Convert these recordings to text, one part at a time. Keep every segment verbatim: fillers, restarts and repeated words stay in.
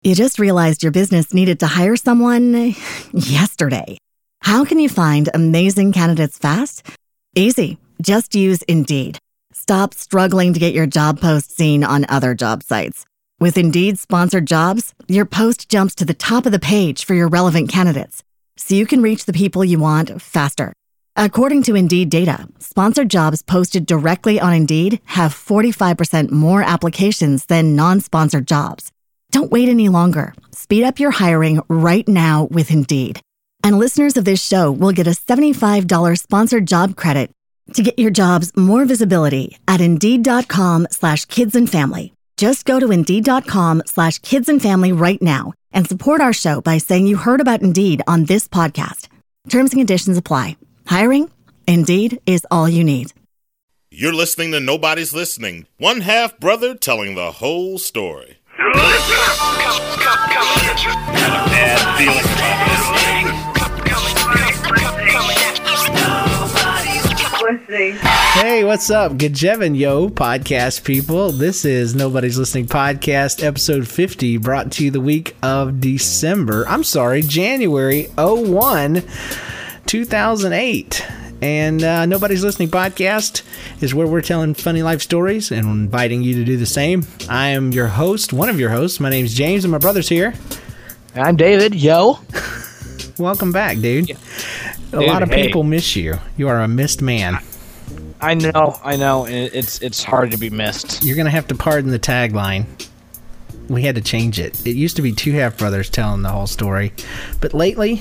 You just realized your business needed to hire someone yesterday. How can you find amazing candidates fast? Easy. Just use Indeed. Stop struggling to get your job post seen on other job sites. With Indeed sponsored jobs, your post jumps to the top of the page for your relevant candidates, so you can reach the people you want faster. According to Indeed data, sponsored jobs posted directly on Indeed have forty-five percent more applications than non-sponsored jobs. Don't wait any longer. Speed up your hiring right now with Indeed. And listeners of this show will get a seventy-five dollars sponsored job credit to get your jobs more visibility at Indeed.com slash kids and family. Just go to Indeed.com slash kids and family right now and support our show by saying you heard about Indeed on this podcast. Terms and conditions apply. Hiring? Indeed is all you need. You're listening to Nobody's Listening. One half brother telling the whole story. Hey, what's up? Good jevin, yo, podcast people. This is Nobody's Listening Podcast, episode fifty, brought to you the week of December. I'm sorry, January first, two thousand eight. And uh, Nobody's Listening Podcast is where we're telling funny life stories and inviting you to do the same. I am your host, one of your hosts. My name's James, and my brother's here. I'm David. Yo. Welcome back, dude. Yeah. A Dude, lot of hey. people miss you. You are a missed man. I know, I know. and It's it's hard to be missed. You're going to have to pardon the tagline. We had to change it. It used to be two half brothers telling the whole story. But lately,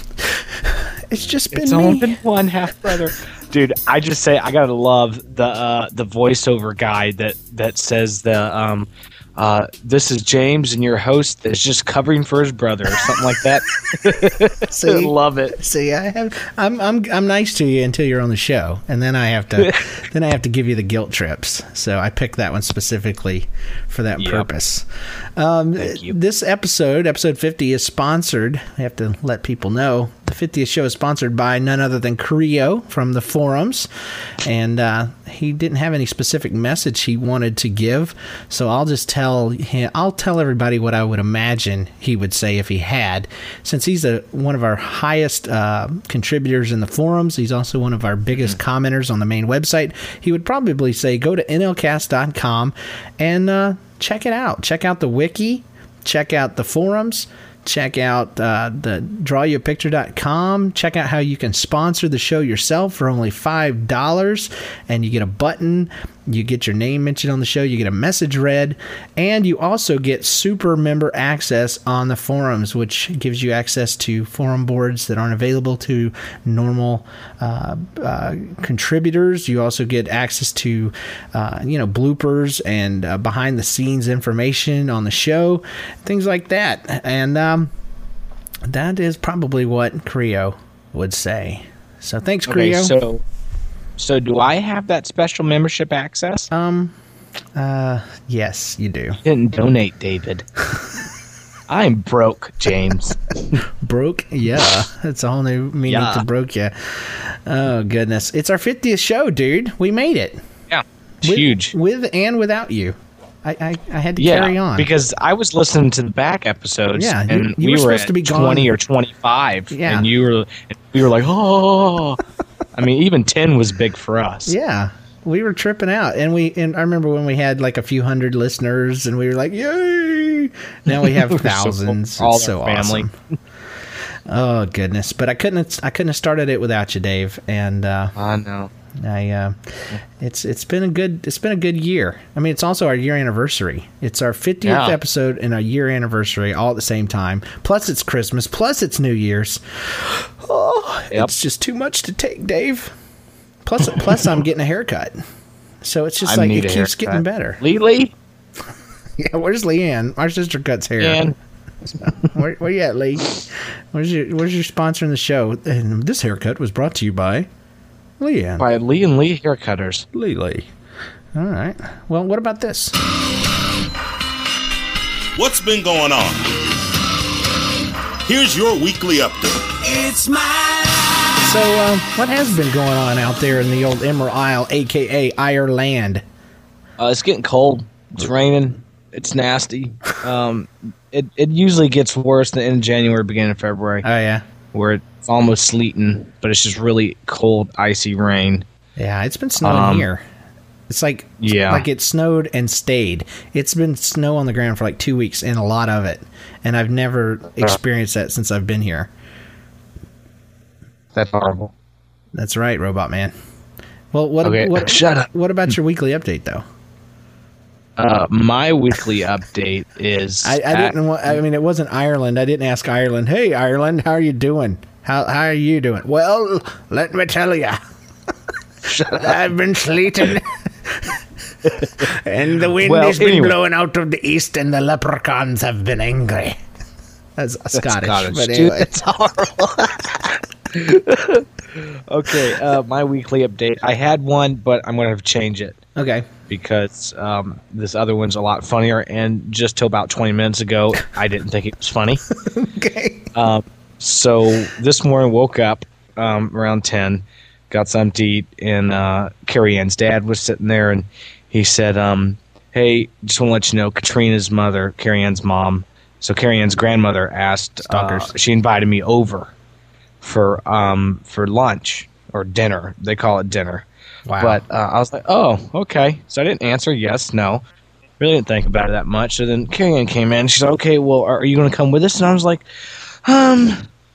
it's just been It's me. only been one half brother. Dude, I just say I gotta love the uh, the voiceover guy that that says the um uh this is James and your host is just covering for his brother or something like that. See? I love it. See, I have, I'm, I'm, I'm nice to you until you're on the show, and then I have to, then I have to give you the guilt trips. So I picked that one specifically for that Yep. purpose. Um, Thank you. This episode, episode fifty, is sponsored. I have to let people know the fiftieth show is sponsored by none other than Creo from the forums, and uh, he didn't have any specific message he wanted to give. So I'll just tell him, I'll tell everybody what I would imagine he would say if he had, since he's a one of our highest uh, contributors in the forums. He's also one of our biggest mm-hmm. commenters on the main website. He would probably say, go to N L cast dot com and uh, check it out. Check out the wiki. Check out the forums. Check out uh, the draw you a picture dot com. Check out how you can sponsor the show yourself for only five dollars. And you get a button. You get your name mentioned on the show. You get a message read. And you also get super member access on the forums, which gives you access to forum boards that aren't available to normal uh, uh, contributors. You also get access to, uh, you know, bloopers and uh, behind the scenes information on the show, things like that. And um, that is probably what Creo would say. So thanks, Okay, Creo. so so do I have that special membership access? Um, uh, yes, you do. Didn't donate, David. I'm broke, James. Broke? Yeah. That's a whole new meaning Yeah. to broke, yeah. Oh, goodness. It's our fiftieth show, dude. We made it. Yeah, it's With, huge. With and without you. I, I, I had to Yeah, carry on. because I was listening to the back episodes, Yeah, you- and you we were were, supposed at to be gone. twenty or twenty-five, Yeah. and you were, and we were like, oh. I mean, even ten was big for us. Yeah. We were tripping out. And we and I remember when we had like a few hundred listeners and we were like, yay! Now we have We're so cool. thousands. All It's so our family. awesome. Oh, goodness. But I couldn't I couldn't have started it without you, Dave. And uh I know. I uh, it's it's been a good it's been a good year. I mean, it's also our year anniversary. It's our fiftieth Yeah. episode and our year anniversary all at the same time. Plus it's Christmas. Plus it's New Year's. Oh, Yep. it's just too much to take, Dave. Plus plus I'm getting a haircut, so it's just I like need it a keeps haircut. getting better. Lily? Yeah, where's Leanne? Our sister cuts hair. And Where, where you at, Lee? Where's your Where's your sponsor in the show? And this haircut was brought to you by Leanne. by Lee and Lee Haircutters. Lee Lee. All right. Well, what about this? What's been going on? Here's your weekly update. It's my So, uh, what has been going on out there in the old Emerald Isle, a k a. Ireland? Uh, it's getting cold. It's raining. It's nasty. Um, it, it usually gets worse than in January, beginning of February. Oh, yeah. Where it's almost sleeting, but it's just really cold, icy rain. Yeah, it's been snowing Um, here. It's like Yeah. like it snowed and stayed. It's been snow on the ground for like two weeks and a lot of it. And I've never experienced that since I've been here. That's horrible. That's right, Robot Man. Well, what Okay, what, shut up. what about your weekly update, though? Uh, my weekly update is... I, I didn't want, I mean, it wasn't Ireland. I didn't ask Ireland, hey, Ireland, how are you doing? How, how are you doing? Well, let me tell you. I've been sleeting. And the wind Well, has been anyway. blowing out of the east, and the leprechauns have been angry. That's, Scottish, Scottish, but dude. anyway. It's horrible. Okay, uh, my weekly update. I had one, but I'm going to have to change it Okay. because um, this other one's a lot funnier. And just till about twenty minutes ago, I didn't think it was funny. Okay. Um, so this morning, woke up um, around ten, got something to eat, and uh, Carrie Ann's dad was sitting there, and he said, um, "Hey, just want to let you know, Katrina's mother, Carrie Ann's mom, so Carrie Ann's grandmother asked, uh, Stalkers. she invited me over for um for lunch or dinner. They call it dinner." Wow. But uh, I was like, "Oh, okay." So I didn't answer yes, no. Really didn't think about it that much. So then Carrie Ann came in. She said, "Okay, well, are you going to come with us?" And I was like, "Um,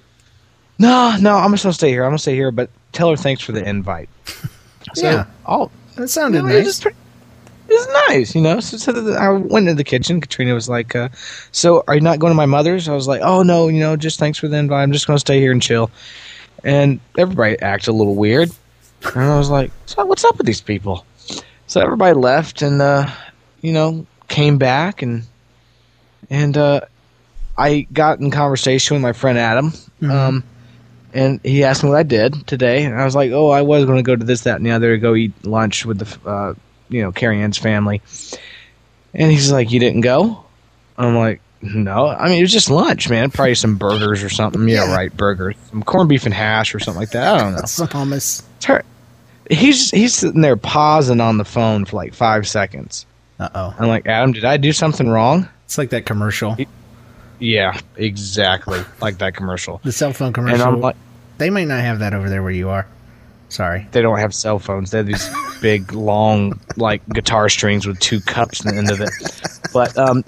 no, no, I'm just going to stay here. I'm going to stay here, but tell her thanks for the invite." So, Yeah. oh, That sounded you know, it nice. was pretty- it was nice, you know. So, so the- I went into the kitchen. Katrina was like, uh, "So, are you not going to my mother's?" I was like, "Oh no, you know, just thanks for the invite. I'm just going to stay here and chill." And everybody acted a little weird, and I was like, "So, what's up with these people?" So everybody left, and uh, you know, came back, and and uh, I got in conversation with my friend Adam. Um, And he asked me what I did today, and I was like, "Oh, I was going to go to this, that, and the other to go eat lunch with the, uh, you know, Carrie Ann's family." And he's like, "You didn't go?" I'm like, "No. I mean, it was just lunch, man. Probably some burgers or something. Yeah, Yeah. right, burgers, some corned beef and hash or something like that. I don't know." Some hummus. It's her- He's he's sitting there pausing on the phone for like five seconds. Uh-oh. I'm like, "Adam, did I do something wrong?" It's like that commercial. Yeah, exactly, like that commercial. The cell phone And commercial. I'm like, They might not have that over there where you are. Sorry. they don't have cell phones. They have these big, long, like guitar strings with two cups in the end of it. But um,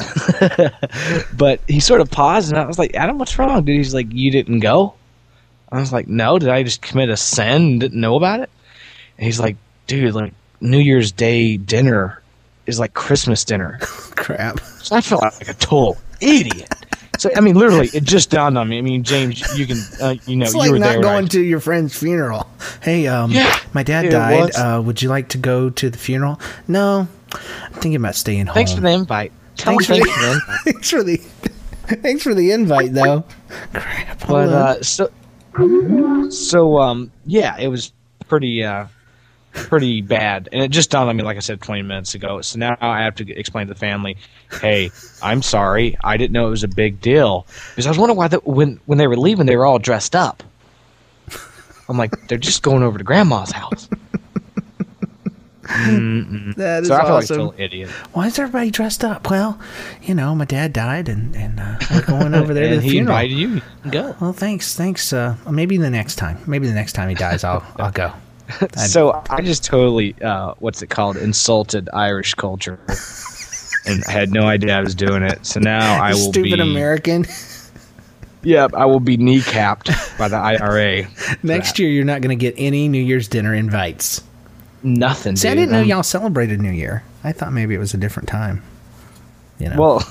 but he sort of paused, and I was like, "Adam, what's wrong, dude?" He's like, "You didn't go?" I was like, "No, did I just commit a sin and didn't know about it?" And he's like, "Dude, like New Year's Day dinner is like Christmas dinner." Crap. So I felt like a total idiot. So I mean, literally, it just dawned on me. I mean, James, you can, uh, you know, It's you like were not there. when I- going to your friend's funeral. Hey, um, Yeah, my dad it died. was. Uh, would you like to go to the funeral? No, I'm thinking about staying home. Thanks for the invite. Tell Thanks him for thanks for the invite. Thanks for the thanks for the invite, though. Crap. hold But on. uh, so, so um, yeah, it was pretty, uh, pretty bad, and it just dawned on me, like I said, twenty minutes ago. So now I have to explain to the family, "Hey, I'm sorry, I didn't know it was a big deal." Because I was wondering why the, when when they were leaving, they were all dressed up. I'm like, they're just going over to Grandma's house. Mm-mm. That is so I feel like a awesome. total idiot. Why is everybody dressed up? Well, you know, my dad died, and and uh, we're going over there to And the he funeral. invited you. You can go. Well, thanks, thanks. Uh, maybe the next time. Maybe the next time he dies, I'll I'll go. I'd- So I just totally, uh, what's it called, insulted Irish culture, and I had no idea I was doing it. So now I will Stupid be, American. yeah, I will be kneecapped by the I R A. Next year, you're not going to get any New Year's dinner invites. Nothing. See, I dude. didn't know Um, y'all celebrated New Year. I thought maybe it was a different time. You know, Well,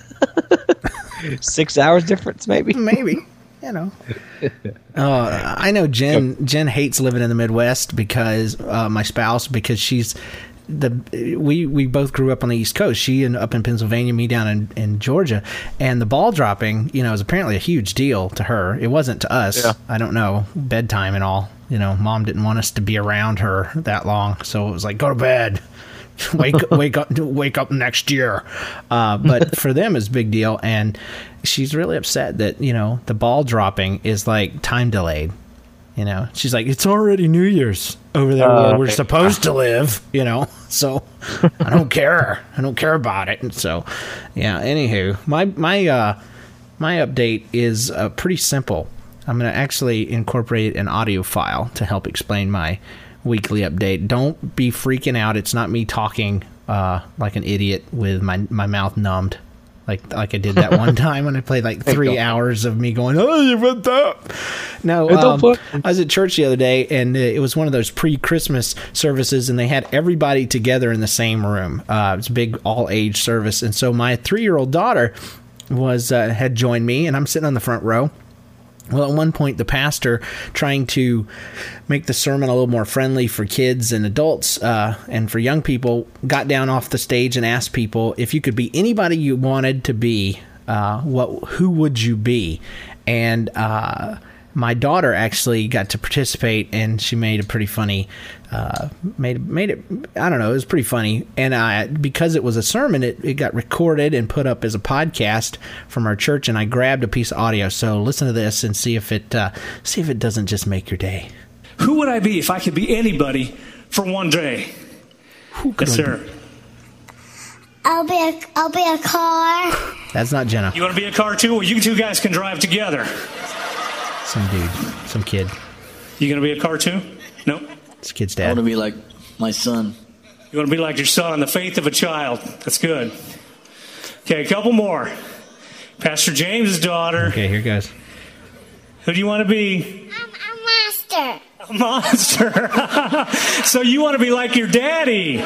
six hours difference, maybe. maybe. You know. Uh, I know Jen. Jen hates living in the Midwest because uh, my spouse because she's the we we both grew up on the East Coast. She in up in Pennsylvania, me down in, in Georgia, and the ball dropping, you know, is apparently a huge deal to her. It wasn't to us. Yeah. I don't know, bedtime and all. You know, Mom didn't want us to be around her that long, so it was like, go to bed. wake wake up wake up next year. Uh, but for them it's a big deal, and she's really upset that, you know, the ball dropping is like time delayed. You know, she's like, it's already New Year's over there Uh, where we're supposed to live, you know, so I don't care. I don't care about it. And so, yeah, anywho, my, my, uh, my update is uh, pretty simple. I'm going to actually incorporate an audio file to help explain my weekly update. Don't be freaking out. It's not me talking uh, like an idiot with my, my mouth numbed. Like like I did that one time when I played like three hours of me going, oh, you went up. No, um, I was at church the other day, and it was one of those pre-Christmas services, and they had everybody together in the same room. Uh, it was a big all-age service, and so my three-year-old daughter was uh, had joined me, and I'm sitting on the front row. Well, at one point, the pastor, trying to make the sermon a little more friendly for kids and adults uh, and for young people, got down off the stage and asked people if you could be anybody you wanted to be, uh, what, who would you be? And uh, my daughter actually got to participate, and she made a pretty funny, uh, made made it. I don't know, it was pretty funny. And I, because it was a sermon, it, it got recorded and put up as a podcast from our church. And I grabbed a piece of audio. So listen to this and see if it uh, see if it doesn't just make your day. Who would I be if I could be anybody for one day? Who could Yes, I sir. be? I'll be a, I'll be a car. That's not Jenna. You want to be a car too? Well, you two guys can drive together. Some dude, some kid. You going to be a car too? No. It's kid's I want dad. to be like my son. You want to be like your son, the faith of a child. That's good. Okay, a couple more. Pastor James's daughter. Okay, here goes. Who do you want to be? I'm a master. A monster. So you want to be like your daddy.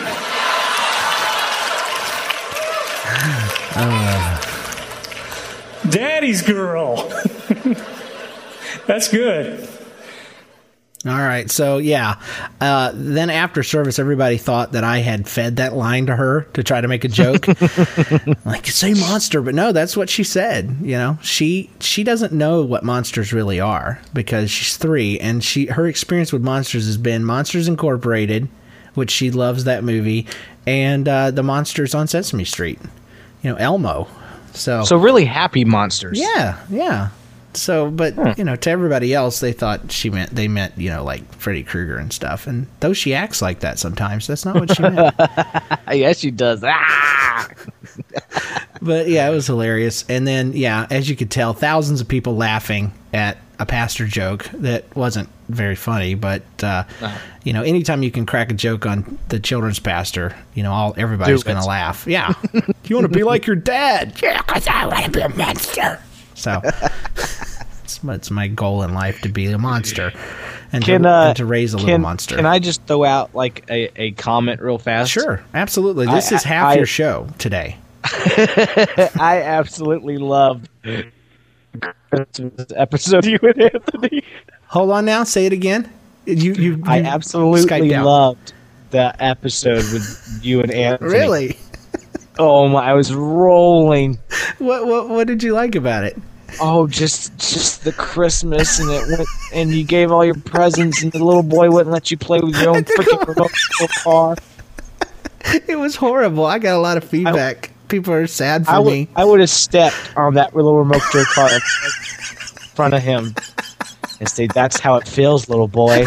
Daddy's girl. That's good. All right, so yeah. Uh, then after service, everybody thought that I had fed that line to her to try to make a joke, like say monster, but no, that's what she said. You know, she she doesn't know what monsters really are because she's three, and she her experience with monsters has been Monsters Incorporated, which she loves that movie, and uh, the monsters on Sesame Street. You know, Elmo. So So really happy monsters. yeah, yeah. So, but, Hmm. you know, to everybody else, they thought she meant, they meant, you know, like Freddy Krueger and stuff. And though she acts like that sometimes, that's not what she meant. Yes, she does. Ah! But yeah, it was hilarious. And then, yeah, as you could tell, thousands of people laughing at a pastor joke that wasn't very funny. But, uh, Uh-huh. you know, anytime you can crack a joke on the children's pastor, you know, all everybody's Do it. going to laugh. Yeah. You want to be like your dad? Yeah, because I want to be a monster. So it's, it's my goal in life to be a monster and, Can, to, uh, and to raise a can, little monster. Can I just throw out like a, a comment real fast? Sure, absolutely. This I- is half I- your show today. I absolutely loved Christmas episode you and Anthony. Hold on now. Say it again. You, you, I you absolutely Skyped out. loved the episode with you and Anthony. Really? Oh my! I was rolling. What, what, what did you like about it? Oh, just just the Christmas, and it went, and you gave all your presents, and the little boy wouldn't let you play with your own freaking remote control car. It was horrible. I got a lot of feedback. People are sad for I would me. I would have stepped on that little remote control car in front of him and say, "That's how it feels, little boy."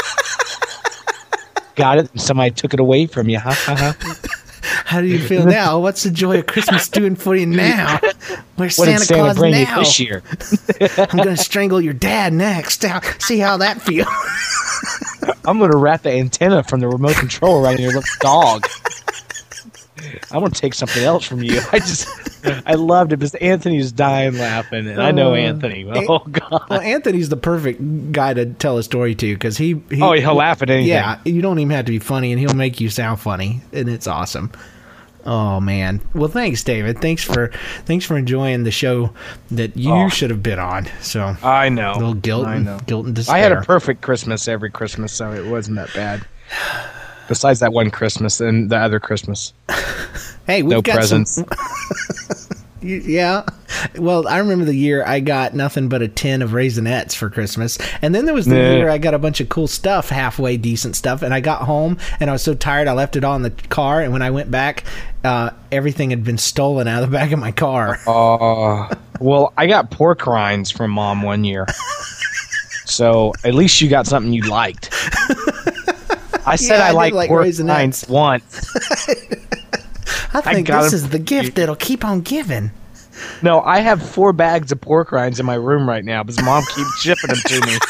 Got it? And somebody took it away from you. Ha ha ha. How do you feel now? What's the joy of Christmas doing for you now? Where's What Santa, did Santa Claus bring now? you this year? I'm going to strangle your dad next. How- See how that feels. I'm gonna wrap the antenna from the remote control around your little dog. I'm gonna take something else from you. I just, I loved it because Anthony's dying laughing, and I know Uh, Anthony. Oh God. Well, Anthony's the perfect guy to tell a story to because he, he. Oh, he'll laugh at anything. Yeah, you don't even have to be funny, and he'll make you sound funny, and it's awesome. Oh man! Well, thanks, David. Thanks for thanks for enjoying the show that you Oh. should have been on. So I know. a little guilt, I and, know. guilt and despair. I had a perfect Christmas every Christmas, so it wasn't that bad. Besides that one Christmas and the other Christmas. Hey, we've No got presents. some. You- Yeah. Well, I remember the year I got nothing but a tin of Raisinets for Christmas. And then there was the Nah. year I got a bunch of cool stuff, halfway decent stuff. And I got home and I was so tired I left it on the car. And when I went back, uh, everything had been stolen out of the back of my car. Oh, well, I got pork rinds from Mom one year. So at least you got something you liked. I said Yeah, I I, did like like Raisinets once. I think got this him. is the gift that'll keep on giving. No, I have four bags of pork rinds in my room right now because Mom keeps shipping them to me.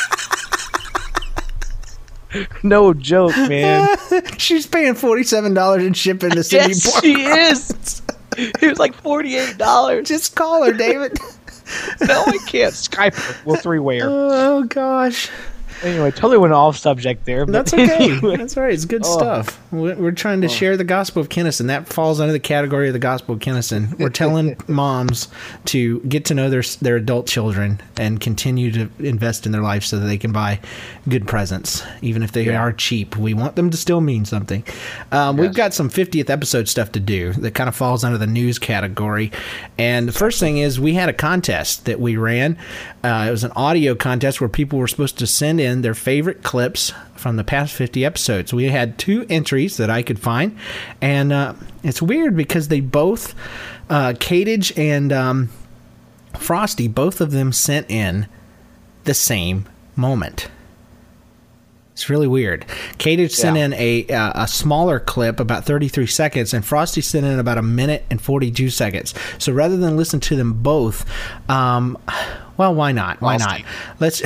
No joke, man. She's paying forty-seven dollars in shipping to send Yes, you pork. she is. It was like forty-eight dollars. Just call her, David. No, I can't. Skype her. We'll three-way her. Oh, gosh. Anyway, totally went off subject there. But That's okay. anyway. That's all right. It's good Oh. stuff. We're we're trying to share the gospel of Kennison. That falls under the category of the gospel of Kennison. We're telling moms to get to know their their adult children and continue to invest in their life so that they can buy good presents, even if they Yeah. are cheap. We want them to still mean something. Um, We've got some fiftieth episode stuff to do that kind of falls under the news category. And the first thing is we had a contest that we ran. Uh, it was an audio contest where people were supposed to send in their favorite clips from the past fifty episodes. We had two entries that I could find, and uh, it's weird because they both, uh, Katage and um, Frosty, both of them sent in the same moment. It's really weird. Katage sent Yeah. in a uh, a smaller clip, about thirty-three seconds, and Frosty sent in about a minute and forty-two seconds. So rather than listen to them both, um, well, why not? Why Frosty. not? Let's.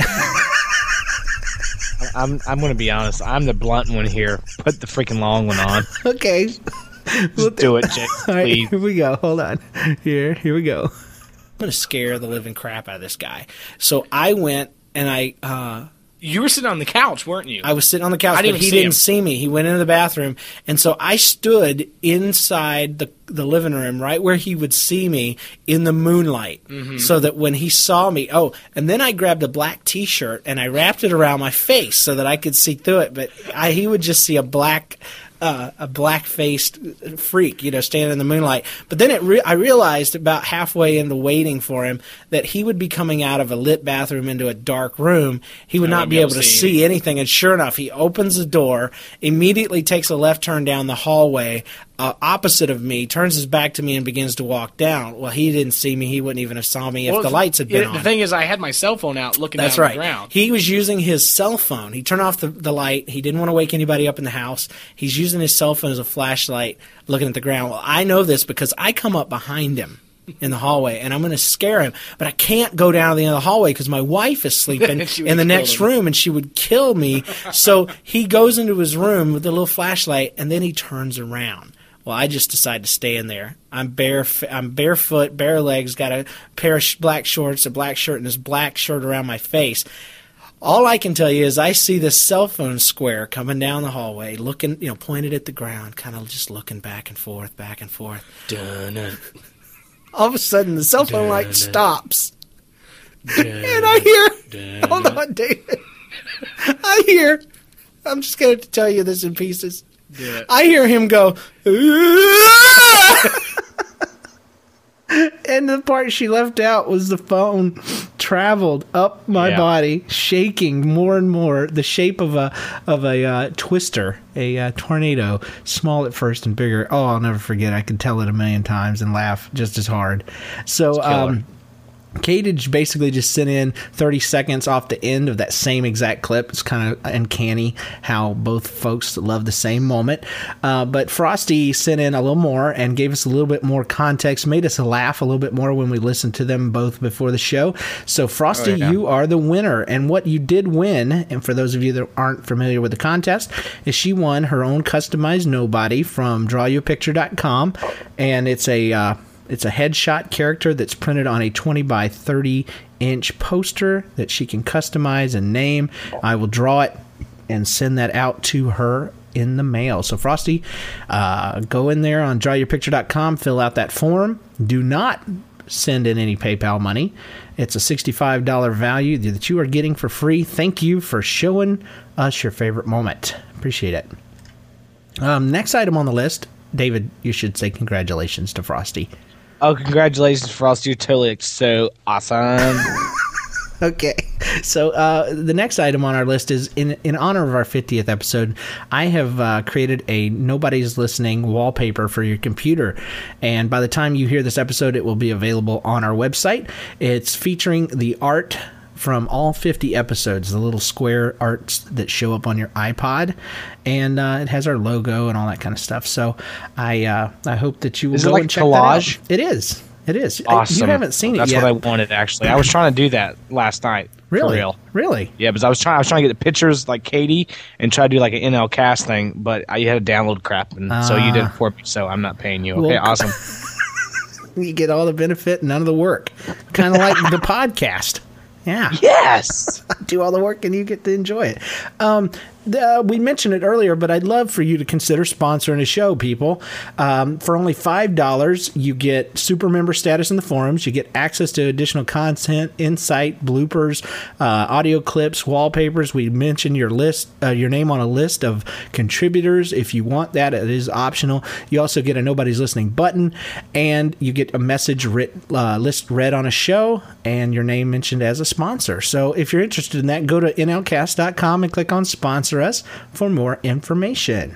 I'm I'm going to be honest. I'm the blunt one here. Put the freaking long one on. Okay. Just do it, Jake, All right, please. here we go. Hold on. Here, here we go. I'm going to scare the living crap out of this guy. So I went and I uh, You were sitting on the couch, weren't you? I was sitting on the couch, I didn't but he see didn't him. see me. He went into the bathroom, and so I stood inside the the living room, right where he would see me in the moonlight, Mm-hmm. so that when he saw me, oh, and then I grabbed a black T-shirt and I wrapped it around my face so that I could see through it, but I, he would just see a black. Uh, a black-faced freak, you know, standing in the moonlight. But then it re- I realized about halfway into waiting for him that he would be coming out of a lit bathroom into a dark room. He would I not wouldn't be able to see see anything. And sure enough, he opens the door, immediately takes a left turn down the hallway uh, opposite of me, turns his back to me, and begins to walk down. Well, he didn't see me. He wouldn't even have saw me if Well, the lights had been yeah, on. The thing is, I had my cell phone out looking That's down right. on the ground. He was using his cell phone. He turned off the, the light. He didn't want to wake anybody up in the house. He's using his cell phone as a flashlight looking at the ground. Well, I know this because I come up behind him in the hallway, and I'm going to scare him. But I can't go down to the end of the hallway because my wife is sleeping She would in the kill next him. room, and she would kill me. So he goes into his room with the little flashlight, and then he turns around. Well, I just decided to stay in there. I'm bare, I'm barefoot, bare legs, got a pair of sh- black shorts, a black shirt, and this black shirt around my face. All I can tell you is I see this cell phone square coming down the hallway, looking, you know, pointed at the ground, kind of just looking back and forth, back and forth. Dun-dun. All of a sudden, the cell phone light stops, and I hear, hold on, David, I hear, I'm just going to tell you this in pieces. I hear him go, And the part she left out was the phone traveled up my Yeah. body, shaking more and more, the shape of a of a uh, twister, a uh, tornado, small at first and bigger. Oh, I'll never forget. I could tell it a million times and laugh just as hard. So, um, Katage basically just sent in thirty seconds off the end of that same exact clip. It's kind of uncanny how both folks love the same moment. Uh, but Frosty sent in a little more and gave us a little bit more context, made us laugh a little bit more when we listened to them both before the show. So, Frosty, Oh, yeah. you are the winner. And what you did win, and for those of you that aren't familiar with the contest, is she won her own customized Nobody from draw you a picture dot com. And it's a... Uh, It's a headshot character that's printed on a twenty by thirty inch poster that she can customize and name. I will draw it and send that out to her in the mail. So, Frosty, uh, go in there on draw your picture dot com, fill out that form. Do not send in any PayPal money. It's a sixty-five dollars value that you are getting for free. Thank you for showing us your favorite moment. Appreciate it. Um, next item on the list, David, you should say congratulations to Frosty. Oh, congratulations, Frosty. You're totally so awesome. Okay, so uh, the next item on our list is in in honor of our fiftieth episode. I have uh, created a Nobody's Listening wallpaper for your computer, and by the time you hear this episode, it will be available on our website. It's featuring the art from all fifty episodes, the little square arts that show up on your iPod, and uh, it has our logo and all that kind of stuff. So I uh, I hope that you will is go it like and check collage? that out. It is. It is. Awesome. You haven't seen it That's yet. That's what I wanted, actually. I was trying to do that last night. Really? For real. Really? Yeah, because I was trying. I was trying to get the pictures like Katie and try to do like an N L cast thing, but I, you had to download crap, and uh, so you did it for me. So I'm not paying you. Okay, well, awesome. You get all the benefit and none of the work. Kind of like the podcast. Yeah. Yes. Do all the work and you get to enjoy it. Um, the, we mentioned it earlier, but I'd love for you to consider sponsoring a show, people. Um, for only five dollars, you get super member status in the forums. You get access to additional content, insight, bloopers, uh, audio clips, wallpapers. We mentioned your list, uh, your name on a list of contributors. If you want that, it is optional. You also get a Nobody's Listening button, and you get a message writ, uh, list read on a show, and your name mentioned as a sponsor. So if you're interested in that, go to N L cast dot com and click on Sponsor Us for more information.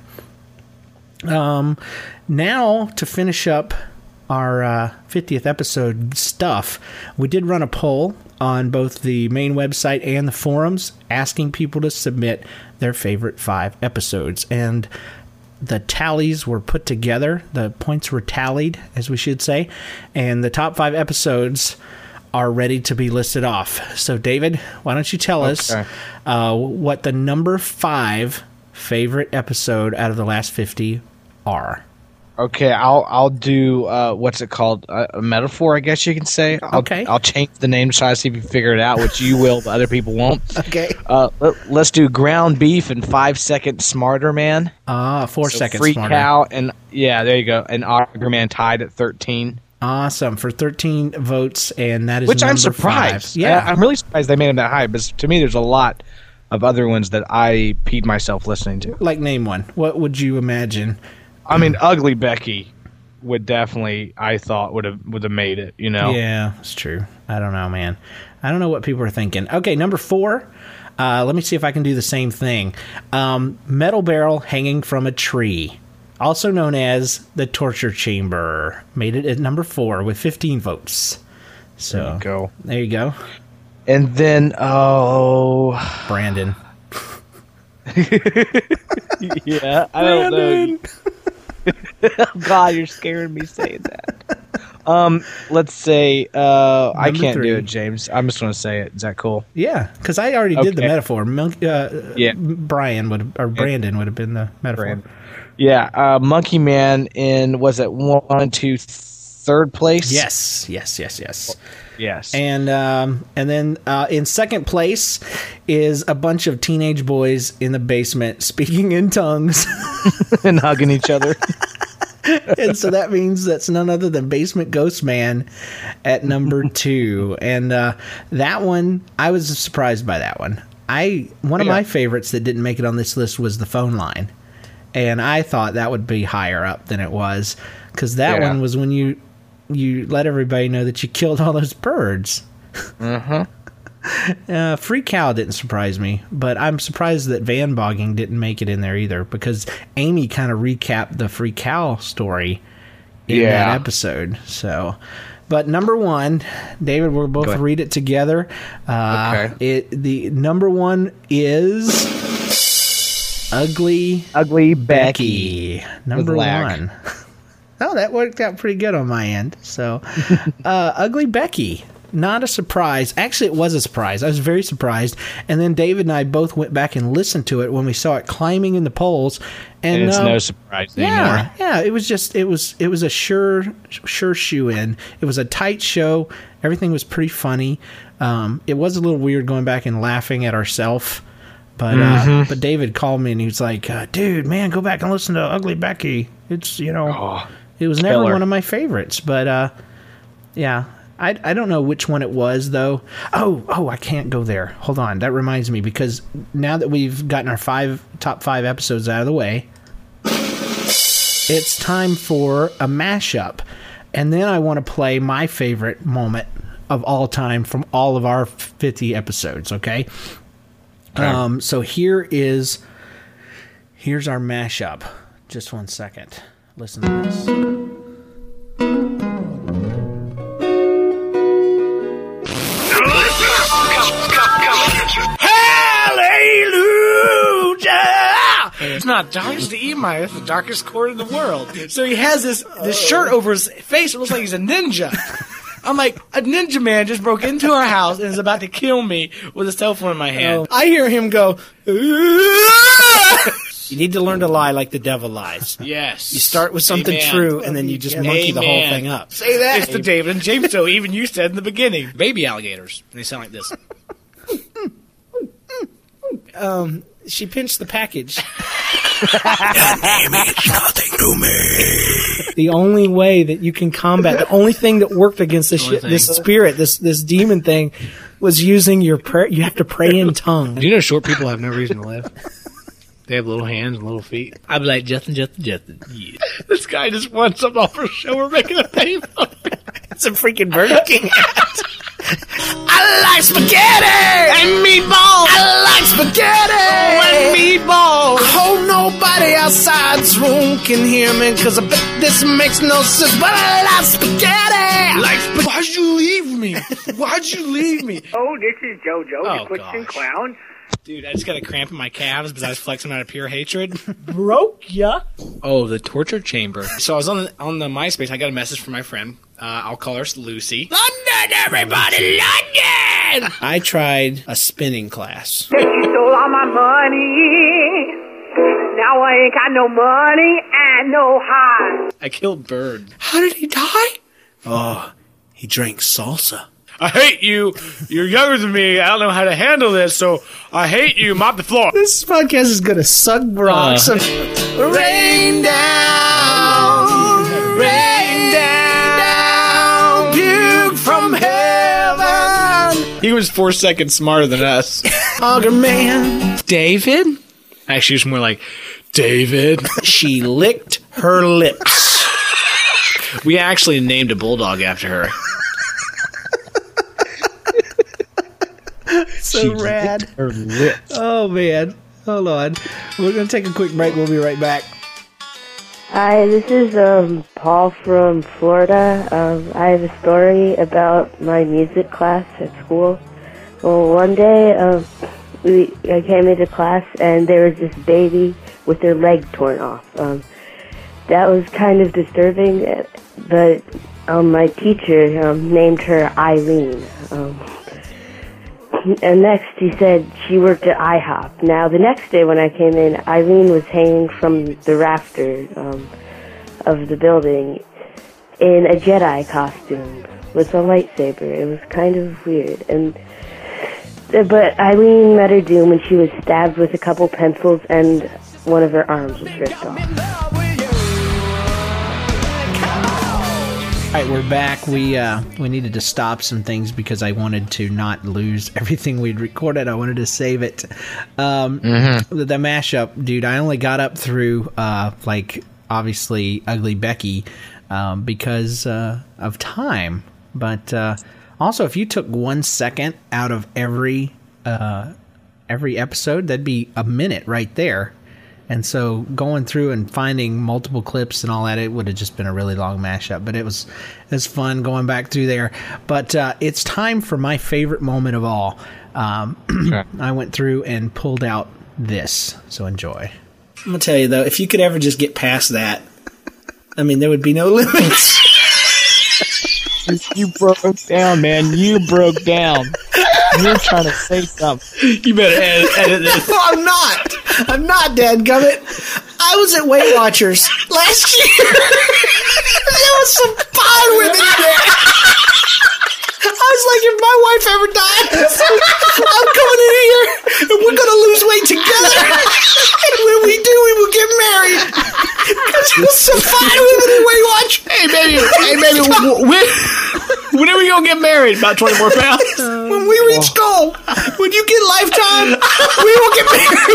Um, now, to finish up our uh, fiftieth episode stuff, we did run a poll on both the main website and the forums asking people to submit their favorite five episodes. And the tallies were put together. The points were tallied, as we should say. And the top five episodes are ready to be listed off. So, David, why don't you tell us okay. uh, what the number five favorite episode out of the last fifty are? Okay, I'll I'll do uh, what's it called? Uh, a metaphor, I guess you can say. I'll, Okay. I'll change the name to try to see if you figure it out, which you will, but other people won't. Okay. Uh, let, let's do ground beef and five second smarter man. Ah, four so seconds free smarter. cow and yeah, there you go. And Auger Man tied at thirteen. Awesome, for thirteen votes, and that is Which I'm number surprised. Five. Yeah, I, I'm really surprised they made him that high, but to me, there's a lot of other ones that I peed myself listening to. like name one. What would you imagine? I mean, Ugly Becky would definitely, I thought, would have would have made it. You know? Yeah, it's true. I don't know, man. I don't know what people are thinking. Okay, number four. Uh, let me see if I can do the same thing. Um, metal barrel hanging from a tree, also known as the torture chamber, made it at number four with fifteen votes. So There you go. There you go, And then, oh, Brandon. yeah, I don't know. God, you're scaring me saying that. Um, let's say uh, I Number can't three. do it, James. I'm just going to say it. Is that cool? Yeah, because I already did the Okay. metaphor. Mon- uh, Yeah. Brian would or Brandon would have been the metaphor. Brandon. Yeah, uh, Monkey Man in was it one, two, third place? Yes, yes, yes, yes. yes. And um, and then uh, in second place is a bunch of teenage boys in the basement speaking in tongues. and hugging each other. And so that means that's none other than Basement Ghost Man at number two. And uh, that one, I was surprised by that one. I one of Yeah. my favorites that didn't make it on this list was the phone line. And I thought that would be higher up than it was, because that Yeah. one was when you you let everybody know that you killed all those birds. Uh-huh. Uh, Free Cow didn't surprise me, but I'm surprised that Van Bogging didn't make it in there either, because Amy kind of recapped the Free Cow story in Yeah. that episode. So, but number one, David, we'll both Go ahead. read it together. Uh, Okay. It the number one is Ugly Ugly Becky. Number lag. one. Oh, that worked out pretty good on my end. So, uh, Ugly Becky. Not a surprise. Actually, it was a surprise. I was very surprised. And then David and I both went back and listened to it when we saw it climbing in the polls. And, And it's uh, no surprise yeah, anymore. yeah. It was just it was it was a sure sure shoe in. It was a tight show. Everything was pretty funny. Um, it was a little weird going back and laughing at ourselves. But Mm-hmm. uh, but David called me and he was like, uh, "Dude, man, go back and listen to Ugly Becky. It's you know, Oh, it was never killer. one of my favorites." But uh, yeah, I I don't know which one it was though. Oh oh, I can't go there. Hold on, that reminds me, because now that we've gotten our five top five episodes out of the way, it's time for a mashup, and then I want to play my favorite moment of all time from all of our fifty episodes. Okay. Um, so here is, here's our mashup. Just one second. Listen to this. not dark. It's the Emai. That's the darkest corner in the world. So he has this this shirt over his face. It looks like he's a ninja. I'm like, a ninja man just broke into our house and is about to kill me with his telephone in my hand. Oh, I hear him go, you need to learn to lie like the devil lies. Yes. You start with something Amen. true, and then you just monkey the whole Amen. thing up. Say that. It's the David and James show, even you said in the beginning. Baby alligators. And they sound like this. Um, she pinched the package. Damn it, it's nothing to me. The only way that you can combat, the only thing that worked against this shit, this spirit, this this demon thing, was using your prayer. You have to pray in tongue. Do you know short people have no reason to live? They have little hands and little feet. I'd be like, Justin, Justin, Justin. Yeah. This guy just wants something off our show. We're making a name of it. It's a freaking Burger King hat. I like spaghetti and meatballs. I like spaghetti and meatballs. I hope nobody outside this room can hear me, because I bet this makes no sense, but I like spaghetti. Like sp- Why'd you leave me? Why'd you leave me? Oh, this is JoJo, Oh, the Twisting gosh. Clown. Dude, I just got a cramp in my calves because I was flexing out of pure hatred. Broke ya. Oh, the torture chamber. So I was on the, on the MySpace. I got a message from my friend. Uh, I'll call her Lucy. London, everybody, London! I tried a spinning class. She stole all my money. Now I ain't got no money and no high. I killed Bird. How did he die? Oh, he drank salsa. I hate you. You're younger than me. I don't know how to handle this, so I hate you. Mop the floor. This podcast is gonna suck rocks. Uh. Rain down, rain down, puke from heaven. He was four seconds smarter than us. Hugger man. David? Actually, she was more like, David. She licked her lips. We actually named a bulldog after her. So rad. Her lips. Oh, man. Hold on. We're going to take a quick break. We'll be right back. Hi, this is um, Paul from Florida. Um, I have a story about my music class at school. Well, one day um, we, I came into class and there was this baby with their leg torn off. Um, that was kind of disturbing, but um, my teacher um, named her Eileen. Um, And next, he said she worked at IHOP. Now, the next day when I came in, Eileen was hanging from the rafter um, of the building in a Jedi costume with a lightsaber. It was kind of weird. And but Eileen met her doom when she was stabbed with a couple pencils and one of her arms was ripped off. All right, we're back. We uh, we needed to stop some things because I wanted to not lose everything we'd recorded. I wanted to save it. Um, mm-hmm. the, the mashup, dude, I only got up through, uh, like, obviously, Ugly Becky um, because uh, of time. But uh, also, if you took one second out of every uh, every episode, that'd be a minute right there. And so going through and finding multiple clips and all that, it would have just been a really long mashup. But it was it was fun going back through there. But uh, it's time for my favorite moment of all. Um, okay. I went through and pulled out this. So enjoy. I'm going to tell you, though, if you could ever just get past that, I mean, there would be no limits. You broke down, man. You broke down. You're trying to say something. You better edit, edit this. No, I'm not. I'm not, dadgummit. I was at Weight Watchers last year. There was some fine women there. I was like, if my wife ever dies, I'm coming in here and we're going to lose weight together. And when we do, we will get married. Because there was some fine women in Weight Watchers. Hey, baby. Hey, baby. When, when are we going to get married? About twenty more pounds? When we reach goal, when you get lifetime, we will get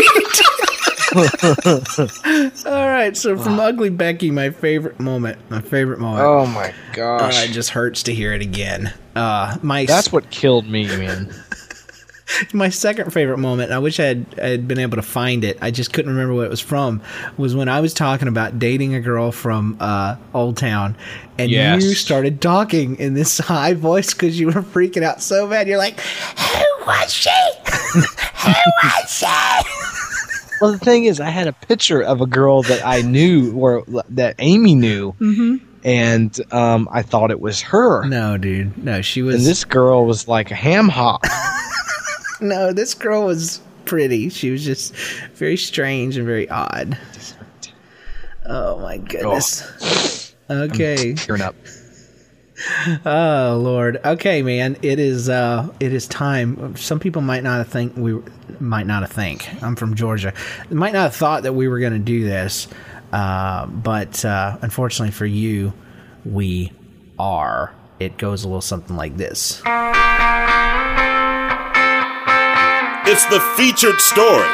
married. All right, so from wow. Ugly Becky, my favorite moment, my favorite moment. Oh my gosh! Uh, it just hurts to hear it again. Uh, my that's what killed me, man. My second favorite moment, I wish I had, I had been able to find it. I just couldn't remember what it was from. Was when I was talking about dating a girl from uh, Old Town, and yes. you started talking in this high voice because you were freaking out so bad. You're like, "Who was she? Who was she?" Well, the thing is, I had a picture of a girl that I knew, or that Amy knew, mm-hmm. and um, I thought it was her. No, dude. No, she was. And this girl was like a ham hock. No, this girl was pretty. She was just very strange and very odd. Oh my goodness. Oh. Okay. I'm tearing up. Oh Lord. Okay, man. It is. Uh, it is time. Some people might not have think we might not have think. I'm from Georgia. They might not have thought that we were going to do this, uh, but uh, unfortunately for you, we are. It goes a little something like this. It's the featured story.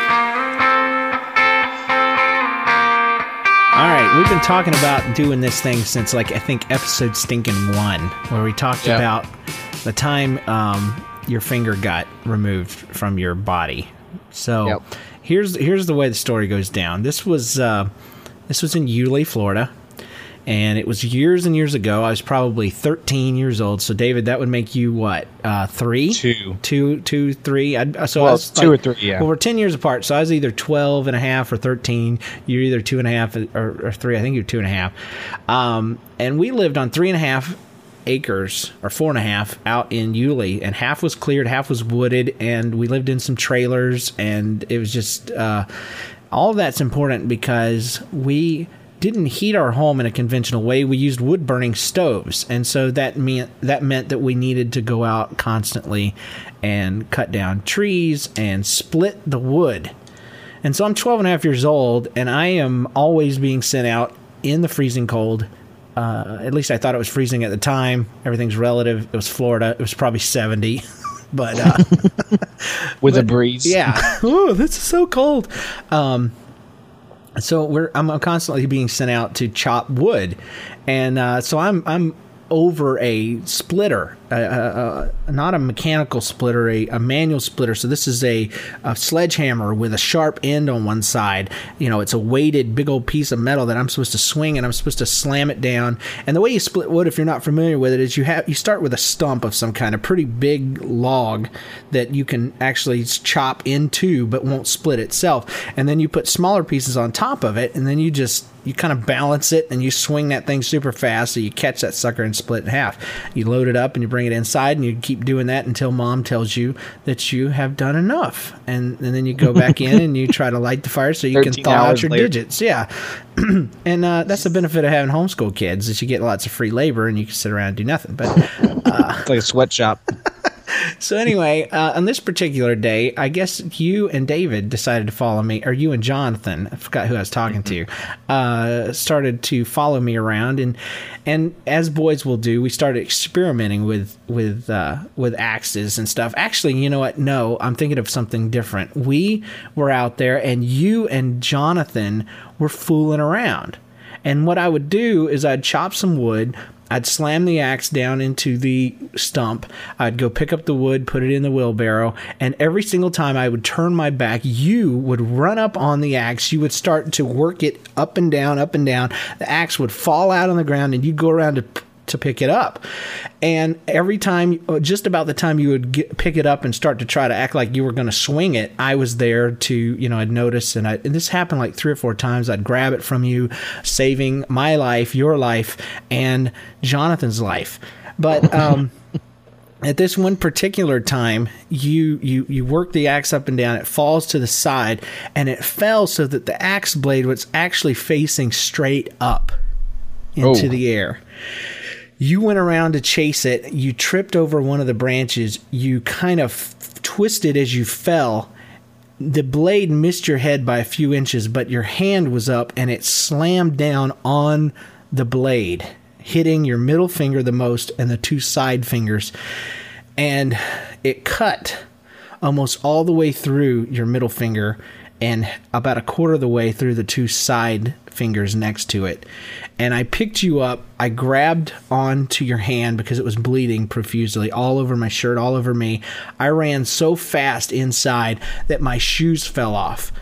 All right, we've been talking about doing this thing since, like, I think episode stinking one, where we talked yep. about the time um, your finger got removed from your body. So yep. here's here's the way the story goes down. This was uh, this was in Yulee, Florida. And it was years and years ago. I was probably thirteen years old. So, David, that would make you what? Uh, three? Two. Two, two, three. I, so well, I was two like, or three, yeah. Well, we're ten years apart. So I was either twelve and a half or thirteen. You're either two and a half or, or three. I think you're two and a half. Um, and we lived on three and a half acres or four and a half out in Yulee. And half was cleared, half was wooded. And we lived in some trailers. And it was just uh, all of that's important because we didn't heat our home in a conventional way. We used wood burning stoves, and so that meant that meant that we needed to go out constantly and cut down trees and split the wood. And so I'm twelve and a half years old, and I am always being sent out in the freezing cold. Uh, at least I thought it was freezing at the time. Everything's relative. It was Florida. It was probably seventy. But uh, with but, a breeze. Yeah. Oh, this is so cold. Um, So we're I'm constantly being sent out to chop wood, and uh, so I'm I'm over a splitter, uh, uh, not a mechanical splitter, a, a manual splitter. So this is a, a sledgehammer with a sharp end on one side. You know, it's a weighted big old piece of metal that I'm supposed to swing, and I'm supposed to slam it down. And the way you split wood, if you're not familiar with it, is you have you start with a stump of some kind, a pretty big log that you can actually chop into, but won't split itself. And then you put smaller pieces on top of it, and then you just you kind of balance it, and you swing that thing super fast, so you catch that sucker and split in half. You load it up, and you bring it inside, and you keep doing that until Mom tells you that you have done enough. And, and then you go back in, and you try to light the fire so you can thaw out your later. digits. Yeah. And uh, that's the benefit of having homeschool kids, is you get lots of free labor, and you can sit around and do nothing. But uh, it's like a sweatshop. So anyway, uh, on this particular day, I guess you and David decided to follow me, or you and Jonathan, I forgot who I was talking mm-hmm. to, uh, started to follow me around, and and as boys will do, we started experimenting with with uh, with axes and stuff. Actually, you know what? No, I'm thinking of something different. We were out there, and you and Jonathan were fooling around. And what I would do is I'd chop some wood, I'd slam the axe down into the stump, I'd go pick up the wood, put it in the wheelbarrow, and every single time I would turn my back, you would run up on the axe, you would start to work it up and down, up and down, the axe would fall out on the ground, and you'd go around to to pick it up. And every time, just about the time you would get, pick it up and start to try to act like you were going to swing it, I was there to, you know, I'd notice, and, I, and this happened like three or four times. I'd grab it from you, saving my life, your life, and Jonathan's life. But um, at this one particular time, you, you, you work the axe up and down, it falls to the side, and it fell so that the axe blade was actually facing straight up into oh. the air. You went around to chase it. You tripped over one of the branches. You kind of f- twisted as you fell. The blade missed your head by a few inches, but your hand was up, and it slammed down on the blade, hitting your middle finger the most and the two side fingers. And it cut almost all the way through your middle finger and about a quarter of the way through the two side fingers next to it. And I picked you up. I grabbed onto your hand because it was bleeding profusely all over my shirt, all over me. I ran so fast inside that my shoes fell off.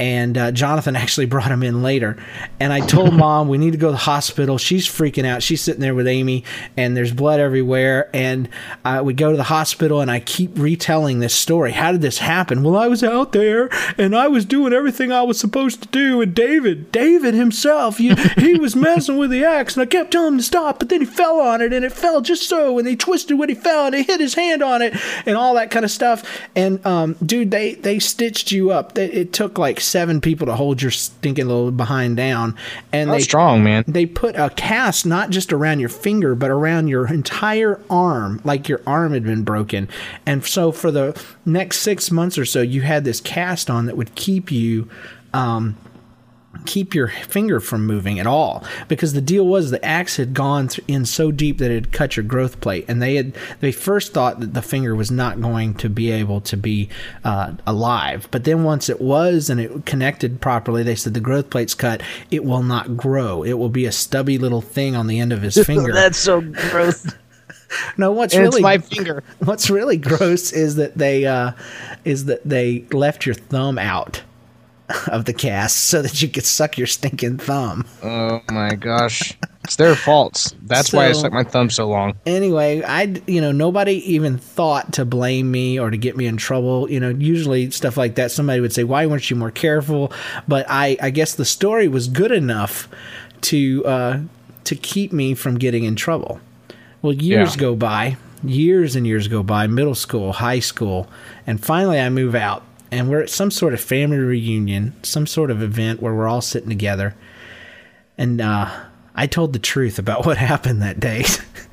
And uh, Jonathan actually brought him in later. And I told Mom, we need to go to the hospital. She's freaking out. She's sitting there with Amy, and there's blood everywhere. And uh, we go to the hospital, and I keep retelling this story. How did this happen? Well, I was out there, and I was doing everything I was supposed to do. And David, David himself, you, he was messing with the axe, and I kept telling him to stop, but then he fell on it, and it fell just so, and he twisted when he fell, and he hit his hand on it, and all that kind of stuff. And, um, dude, they, they stitched you up. It, it took like seven people to hold your stinking little behind down. And That's they, strong, man. They put a cast not just around your finger, but around your entire arm, like your arm had been broken. And so for the next six months or so, you had this cast on that would keep you... Um, keep your finger from moving at all, because the deal was the axe had gone th- in so deep that it had cut your growth plate, and they had they first thought that the finger was not going to be able to be uh, alive, but then once it was and it connected properly, they said the growth plate's cut, it will not grow, it will be a stubby little thing on the end of his finger. That's so gross. No, what's and really it's my finger. What's really gross is that they uh, is that they left your thumb out of the cast so that you could suck your stinking thumb. Oh my gosh. It's their faults. That's So- why I sucked my thumb so long. Anyway, I, you know, nobody even thought to blame me or to get me in trouble. You know, usually stuff like that, somebody would say, why weren't you more careful? But I, I guess the story was good enough to, uh, to keep me from getting in trouble. Well, years Yeah. go by, years and years go by, middle school, high school, and finally I move out. And we're at some sort of family reunion, some sort of event where we're all sitting together. And uh, I told the truth about what happened that day.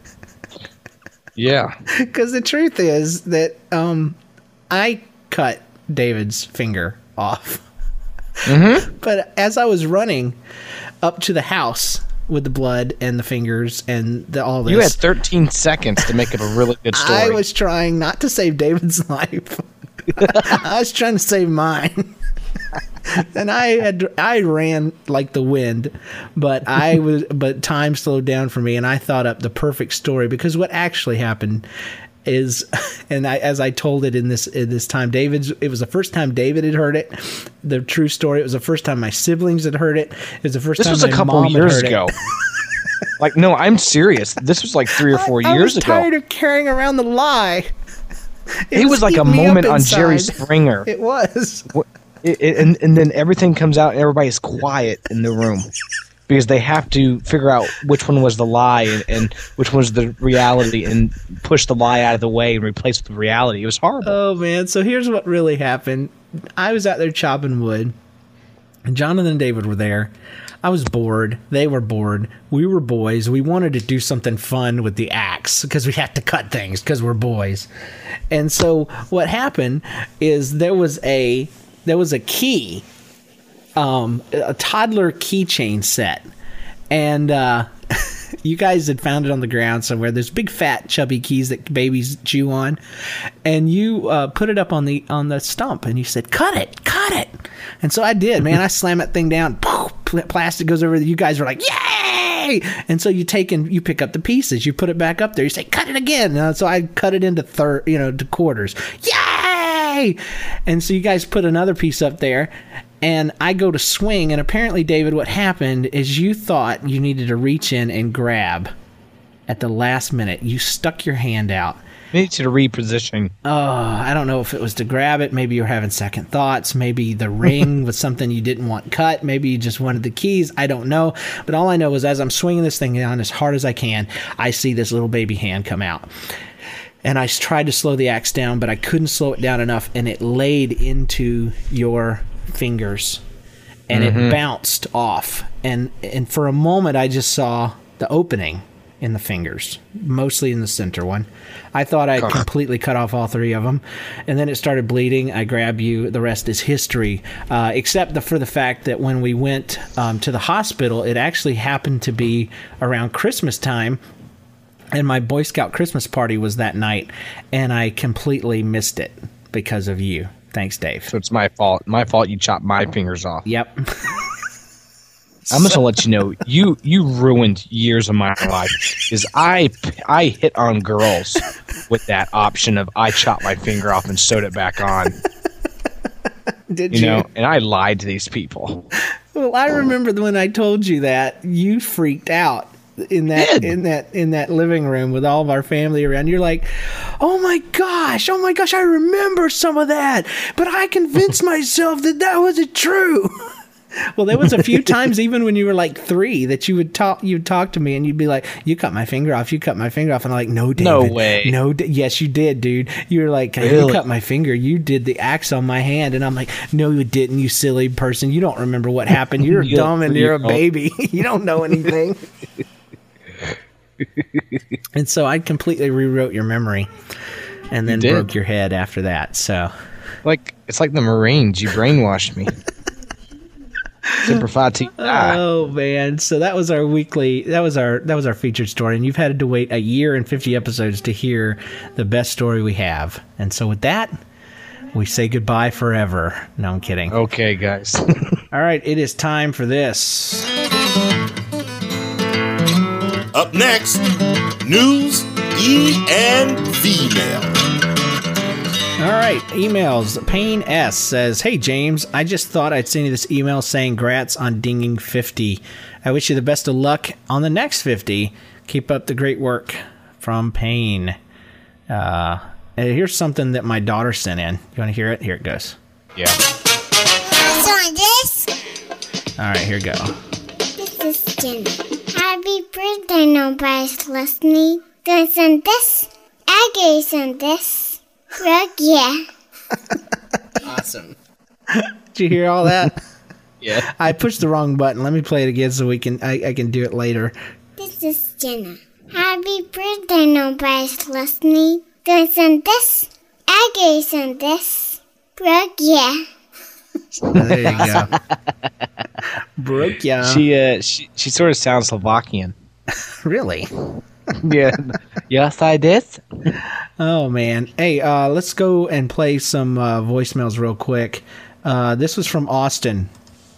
Yeah. Because the truth is that um, I cut David's finger off. Mm-hmm. But as I was running up to the house with the blood and the fingers and the, all this. You had thirteen seconds to make up a really good story. I was trying not to save David's life. I was trying to save mine. And I had I ran like the wind, but I was but time slowed down for me, and I thought up the perfect story, because what actually happened is, and I, as I told it in this in this time, David's it was the first time David had heard it. The true story. It was the first time my siblings had heard it. It was the first This time was a my couple mom had years heard ago. it. Like, no, I'm serious. This was like three or four I, years I was ago. tired of carrying around the lie. It, was, like a eating me up moment on Jerry inside. Springer. It was. It, it, and, and then everything comes out and everybody's quiet in the room because they have to figure out which one was the lie and, and which was the reality and push the lie out of the way and replace it with reality. It was horrible. Oh, man. So here's what really happened. I was out there chopping wood, and Jonathan and David were there. I was bored. They were bored. We were boys. We wanted to do something fun with the axe because we had to cut things because we're boys. And so what happened is there was a there was a key, um, a toddler keychain set, and uh, you guys had found it on the ground somewhere. There's big fat chubby keys that babies chew on, and you uh, put it up on the on the stump, and you said, "Cut it, cut it." And so I did, man. I slammed that thing down. Plastic goes over. You guys were like, "Yay!" And so you take and you pick up the pieces. You put it back up there. You say, "Cut it again." And so I cut it into third, you know, to quarters. Yay! And so you guys put another piece up there. And I go to swing, and apparently, David, what happened is you thought you needed to reach in and grab at the last minute. You stuck your hand out. Need to reposition. Oh, I don't know if it was to grab it. Maybe you were having second thoughts. Maybe the ring was something you didn't want cut. Maybe you just wanted the keys. I don't know. But all I know is as I'm swinging this thing down as hard as I can, I see this little baby hand come out. And I tried to slow the axe down, but I couldn't slow it down enough, and it laid into your fingers, and Mm-hmm. it bounced off. And and for a moment, I just saw the opening in the fingers, mostly in the center one. I thought I completely cut off all three of them, and then it started bleeding. I grab you. The rest is history, uh, except the, for the fact that when we went um, to the hospital, it actually happened to be around Christmas time, and my Boy Scout Christmas party was that night, and I completely missed it because of you. Thanks, Dave. So it's my fault. My fault you chopped my fingers off. Yep. I'm just gonna let you know you you ruined years of my life because I I hit on girls with that option of I chopped my finger off and sewed it back on. Did you you? know, and I lied to these people. Well, I remember when I told you that, you freaked out in that in that in that living room with all of our family around. You're like, "Oh my gosh, oh my gosh, I remember some of that, but I convinced myself that that wasn't true." Well, there was a few times, even when you were like three, that you would talk. You'd talk to me, and you'd be like, "You cut my finger off. You cut my finger off." And I'm like, "No, David, No way. no, da- yes, you did, dude. You were like, Really? you cut my finger. You did the axe on my hand." And I'm like, "No, you didn't. You silly person. You don't remember what happened. You're You're dumb and you're a three-year-old. baby. You don't know anything." And so I completely rewrote your memory, and then did. broke your head after that. So, Like it's like the Marines. You brainwashed me. Simplify to die. oh man! So that was our weekly. That was our that was our featured story, and you've had to wait a year and fifty episodes to hear the best story we have. And so with that, we say goodbye forever. No, I'm kidding. Okay, guys. All right, it is time for this. Up next, news, E and V mail. All right, emails. Payne S says, "Hey James, I just thought I'd send you this email saying grats on dinging fifty. I wish you the best of luck on the next fifty. Keep up the great work." From Payne. Uh, and here's something that my daughter sent in. You want to hear it? Here it goes. Yeah. So this, All right, here we go. this is Jenna. Happy birthday, nobody's listening. Gonna send this. I gonna send this. Well, yeah. Awesome. Did you hear all that? Yeah. I pushed the wrong button. Let me play it again so we can. I, I can do it later. This is Jenna. Happy birthday, nobody's listening. Gonna send this. I gonna send this. Well, yeah. There you go. Broke ya. She uh she she sort of sounds Slovakian. Really? Yeah. Yes, I did. Oh man. Hey, uh, let's go and play some uh, voicemails real quick. Uh, this was from Austin.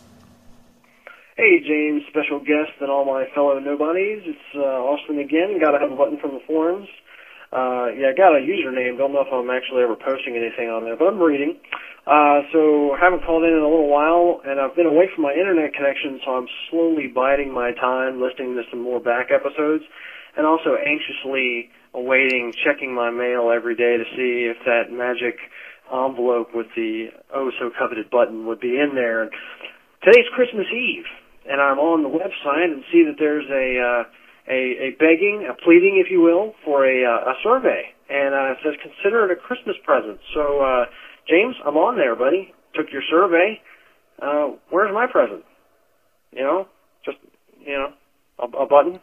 Hey, James, special guest and all my fellow nobodies. It's uh, Austin again. Got to have a button from the forums. Uh, yeah, got a username. Don't know if I'm actually ever posting anything on there, but I'm reading. Uh, so haven't called in in a little while, and I've been away from my internet connection, so I'm slowly biding my time, listening to some more back episodes, and also anxiously awaiting, checking my mail every day to see if that magic envelope with the oh-so-coveted button would be in there. Today's Christmas Eve, and I'm on the website and see that there's a uh, a, a begging, a pleading, if you will, for a, uh, a survey, and uh, it says consider it a Christmas present. So, uh, James, I'm on there, buddy. Took your survey. Uh, where's my present? You know, just you know, a, a button.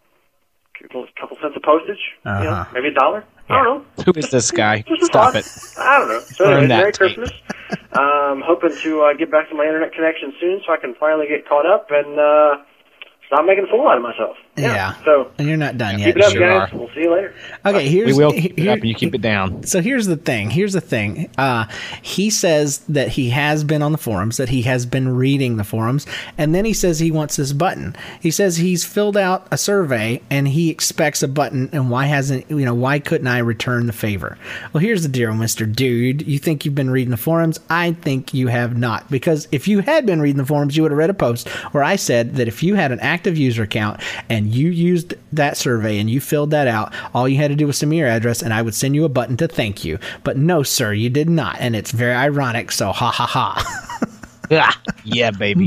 A couple cents of postage, Uh-huh. you know, maybe a dollar. I don't know. Who is this guy? Just a Stop thought. it. I don't know. So Burn anyway, that Merry tape. Christmas. Um, hoping to uh, get back to my internet connection soon so I can finally get caught up and uh, stop making a fool out of myself. Yeah. So And you're not done keep yet. it up, sure guys. are. We'll see you later. Okay, here's We will keep it here- up and you keep it down. So here's the thing. Here's the thing. Uh, he says that he has been on the forums, that he has been reading the forums, and then he says he wants this button. He says he's filled out a survey and he expects a button. And why hasn't you know why couldn't I return the favor? Well, here's the deal, Mister Dude. You think you've been reading the forums? I think you have not, because if you had been reading the forums, you would have read a post where I said that if you had an active user account and you used that survey and you filled that out, all you had to do was send me your address and I would send you a button to thank you. But no, sir, you did not. And it's very ironic. So ha ha ha. Ah, yeah, baby.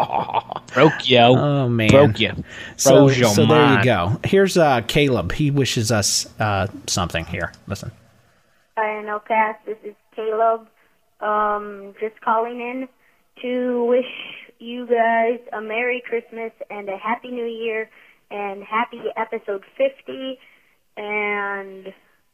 Broke you. Oh man. Broke you. So, Froze your so there you mind. go. Here's uh, Caleb. He wishes us uh, something here. Listen. Hi, NoCast. This is Caleb. Um, just calling in to wish you guys a Merry Christmas and a Happy New Year and happy episode fifty and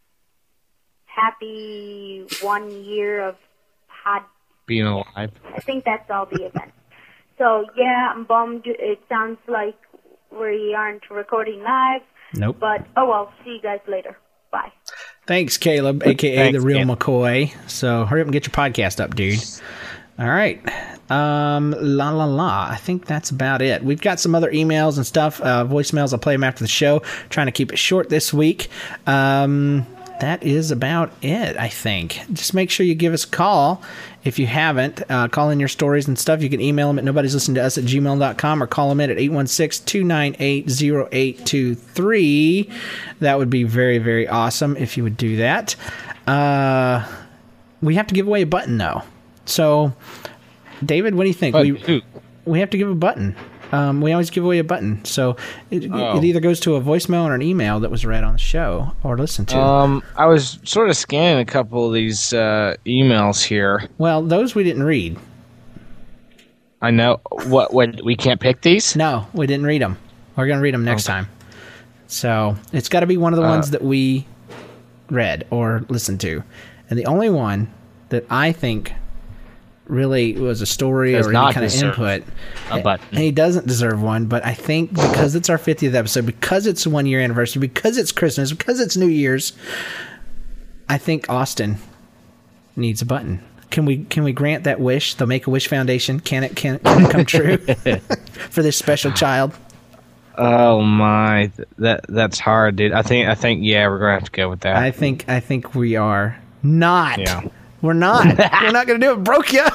happy one year of pod. Being alive. I think that's all the events. So yeah, I'm bummed. It sounds like we aren't recording live. Nope. But oh well. See you guys later. Bye. Thanks, Caleb, a k a. Thanks, the real man. McCoy. So hurry up and get your podcast up, dude. All right. Um, la, la, la. I think that's about it. We've got some other emails and stuff, uh, voicemails. I'll play them after the show. Trying to keep it short this week. Um, that is about it, I think. Just make sure you give us a call if you haven't. Uh, call in your stories and stuff. You can email them at nobody's listening to us at gmail dot com or call them in at eight one six, two nine eight, zero eight two three. That would be very, very awesome if you would do that. Uh, we have to give away a button, though. So, David, what do you think? But, we we have to give a button. Um, we always give away a button. So it, Oh. it either goes to a voicemail or an email that was read on the show or listened to. Um, I was sort of scanning a couple of these uh, emails here. Well, those we didn't read. I know. What? What? We can't pick these? No, we didn't read them. We're going to read them next Okay. time. So it's got to be one of the Uh, ones that we read or listened to. And the only one that I think really was a story Does or any not kind of deserve input. a button. And he doesn't deserve one, but I think because it's our fiftieth episode, because it's a one year anniversary, because it's Christmas, because it's New Year's, I think Austin needs a button. Can we can we grant that wish? The Make-A-Wish Foundation, can it can, can it come true for this special child? Oh my, that that's hard, dude. I think I think yeah, we're gonna have to go with that. I think I think we are not. Yeah. We're not. We're not going to do it. Broke ya.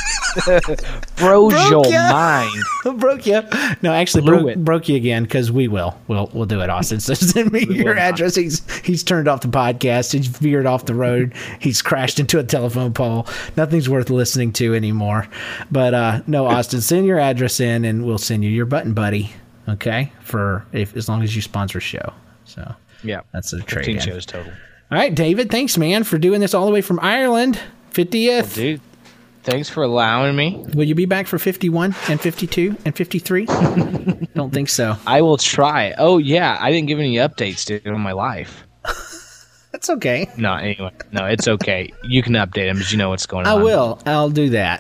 Froze your ya. mind. Broke you. No, actually, Blew broke, it. broke you again because we will. We'll we'll do it, Austin. So send me your will not. address. He's he's turned off the podcast. He's veered off the road. He's crashed into a telephone pole. Nothing's worth listening to anymore. But uh, no, Austin, send your address in, and we'll send you your button, buddy. Okay, for if as long as you sponsor a show. So Yeah, that's a trade. fifteen shows total. All right, David, thanks, man, for doing this all the way from Ireland. fiftieth. Well, dude, thanks for allowing me. Will you be back for fifty-one and fifty-two and fifty-three? Don't think so. I will try. Oh, yeah, I didn't give any updates, dude, on my life. That's okay. No, anyway. No, it's okay. You can update them because you know what's going I on. will. I'll do that.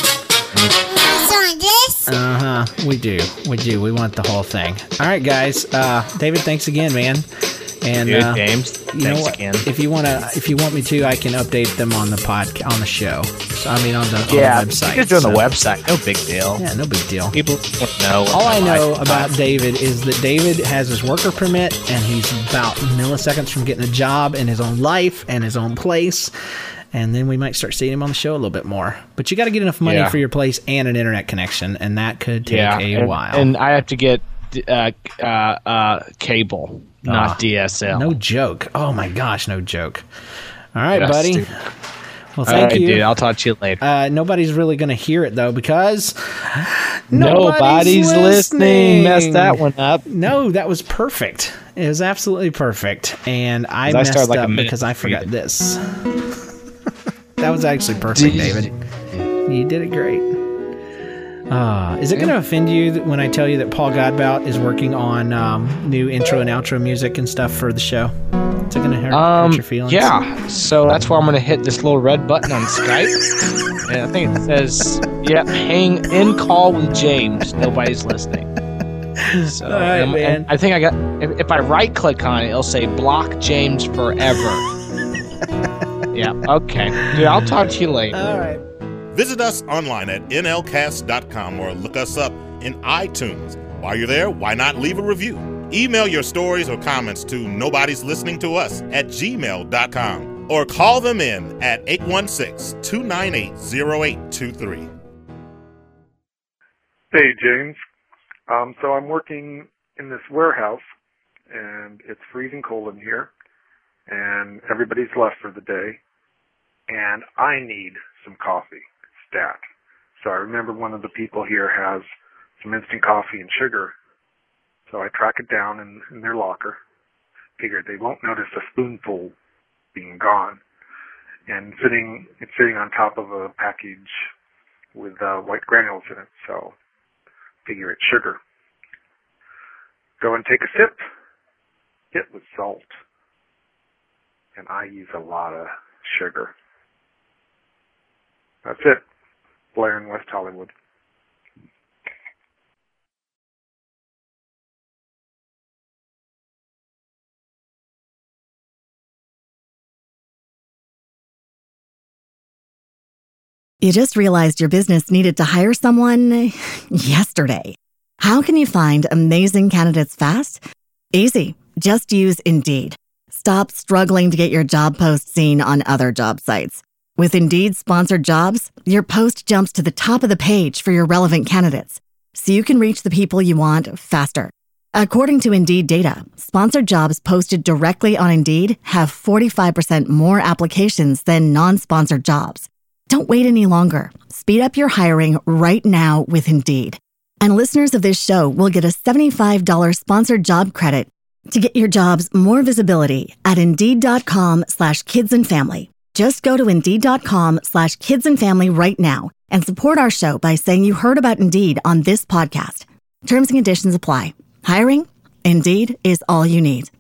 on this? Uh-huh. We do. We do. We want the whole thing. All right, guys. Uh, David, thanks again, man. And Dude, uh, James, you know thanks what? again. If you wanna, if you want me to, I can update them on the pod, on the show. So, I mean, on the, Yeah, on the website. you can do it on the So- website. No big deal. Yeah, no big deal. People don't know. what All I my know life- about David is that David has his worker permit and he's about milliseconds from getting a job in his own life and his own place. And then we might start seeing him on the show a little bit more. But you got to get enough money Yeah. for your place and an internet connection, and that could take yeah, a and, while. And I have to get uh, uh, uh, cable, not Ah, D S L. No joke. Oh my gosh, no joke. All right, Yeah, buddy. stupid. Well, All thank right, you. dude. I'll talk to you later. Uh, nobody's really going to hear it though because Nobody's listening. Messed that one up. No, that was perfect. It was absolutely perfect, and I 'Cause I messed started like a up minute because I before you forgot did. this. That was actually perfect, David. You did it great. Uh, is it going to offend you that when I tell you that Paul Godbout is working on um, new intro and outro music and stuff for the show? Is it going to hurt, Um, hurt your feelings? yeah. So that's why I'm going to hit this little red button on Skype. And I think it says, yep, hang in call with James. Nobody's listening. So, All right, and- man. and I think I got, if, if I right click on it, it'll say block James forever. Yeah, okay. Dude, I'll talk to you later. All right. Visit us online at N L cast dot com or look us up in iTunes. While you're there, why not leave a review? Email your stories or comments to nobody's listening to us at gmail dot com or call them in at eight one six, two nine eight, zero eight two three. Hey, James. Um, so I'm working in this warehouse, and it's freezing cold in here, and everybody's left for the day, and I need some coffee, stat. So I remember one of the people here has some instant coffee and sugar, so I track it down in, in their locker. Figured they won't notice a spoonful being gone, and sitting it's sitting on top of a package with uh, white granules in it, so figure it's sugar. Go and take a sip. It was salt. And I use a lot of sugar. That's it. Blair in West Hollywood. You just realized your business needed to hire someone yesterday. How can you find amazing candidates fast? Easy. Just use Indeed. Stop struggling to get your job post seen on other job sites. With Indeed sponsored jobs, your post jumps to the top of the page for your relevant candidates, so you can reach the people you want faster. According to Indeed data, sponsored jobs posted directly on Indeed have forty-five percent more applications than non-sponsored jobs. Don't wait any longer. Speed up your hiring right now with Indeed. And listeners of this show will get a seventy-five dollars sponsored job credit to get your jobs more visibility at Indeed.com slash kids and family. Just go to Indeed.com slash kids and family right now and support our show by saying you heard about Indeed on this podcast. Terms and conditions apply. Hiring? Indeed is all you need.